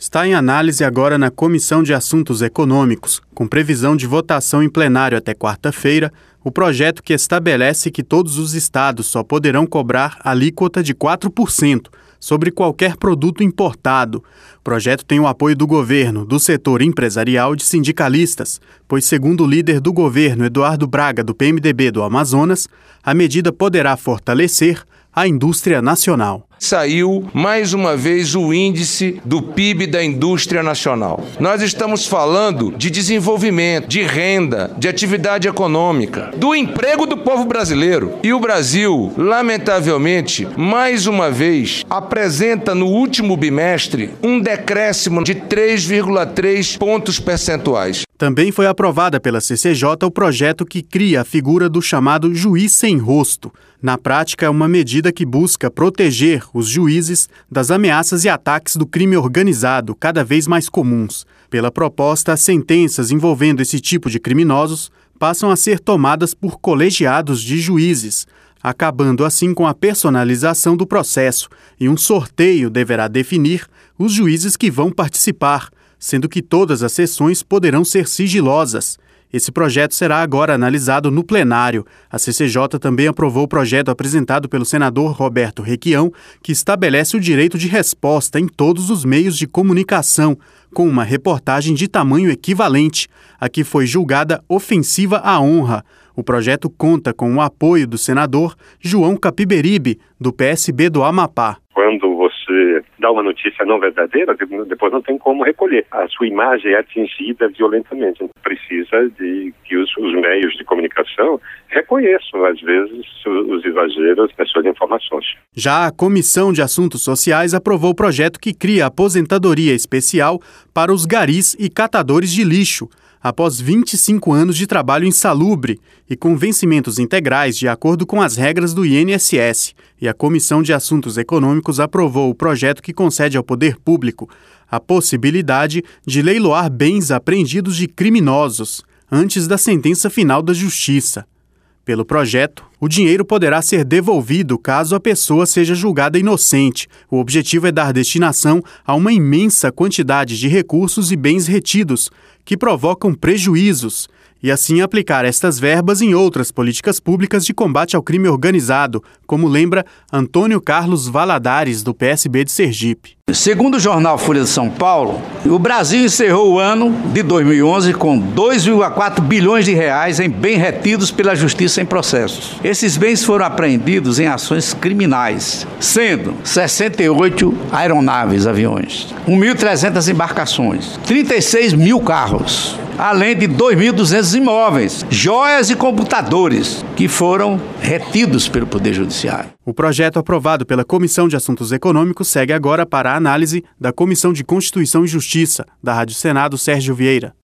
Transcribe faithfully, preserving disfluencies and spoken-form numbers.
Está em análise agora na Comissão de Assuntos Econômicos, com previsão de votação em plenário até quarta-feira, o projeto que estabelece que todos os estados só poderão cobrar alíquota de quatro por cento sobre qualquer produto importado. O projeto tem o apoio do governo, do setor empresarial e de sindicalistas, pois, segundo o líder do governo, Eduardo Braga, do P M D B do Amazonas, a medida poderá fortalecer a indústria nacional. Saiu mais uma vez o índice do P I B da indústria nacional. Nós estamos falando de desenvolvimento, de renda, de atividade econômica, do emprego do povo brasileiro. E o Brasil, lamentavelmente, mais uma vez, apresenta no último bimestre um decréscimo de três vírgula três pontos percentuais. Também foi aprovada pela C C J o projeto que cria a figura do chamado juiz sem rosto. Na prática, é uma medida que busca proteger os juízes das ameaças e ataques do crime organizado, cada vez mais comuns. Pela proposta, as sentenças envolvendo esse tipo de criminosos passam a ser tomadas por colegiados de juízes, acabando assim com a personalização do processo, e um sorteio deverá definir os juízes que vão participar, sendo que todas as sessões poderão ser sigilosas. Esse projeto será agora analisado no plenário. A C C J também aprovou o projeto apresentado pelo senador Roberto Requião, que estabelece o direito de resposta em todos os meios de comunicação, com uma reportagem de tamanho equivalente, a que foi julgada ofensiva à honra. O projeto conta com o apoio do senador João Capiberibe, do P S B do Amapá. Quando você dá uma notícia não verdadeira, depois não tem como recolher. A sua imagem é atingida violentamente. Precisa de que os, os meios de comunicação reconheçam, às vezes, os exageros das suas informações. Já a Comissão de Assuntos Sociais aprovou o projeto que cria a aposentadoria especial para os garis e catadores de lixo, após vinte e cinco anos de trabalho insalubre e com vencimentos integrais de acordo com as regras do I N S S. E a Comissão de Assuntos Econômicos aprovou o projeto que concede ao poder público a possibilidade de leiloar bens apreendidos de criminosos antes da sentença final da Justiça. Pelo projeto, o dinheiro poderá ser devolvido caso a pessoa seja julgada inocente. O objetivo é dar destinação a uma imensa quantidade de recursos e bens retidos que provocam prejuízos e assim aplicar estas verbas em outras políticas públicas de combate ao crime organizado, como lembra Antônio Carlos Valadares, do P S B de Sergipe. Segundo o jornal Folha de São Paulo, o Brasil encerrou o ano de dois mil e onze com dois vírgula quatro bilhões de reais em bens retidos pela Justiça em processos. Esses bens foram apreendidos em ações criminais, sendo sessenta e oito aeronaves, aviões, mil e trezentas embarcações, trinta e seis mil carros, além de dois mil e duzentos imóveis, joias e computadores que foram retidos pelo Poder Judiciário. O projeto aprovado pela Comissão de Assuntos Econômicos segue agora para a análise da Comissão de Constituição e Justiça, da Rádio Senado Sérgio Vieira.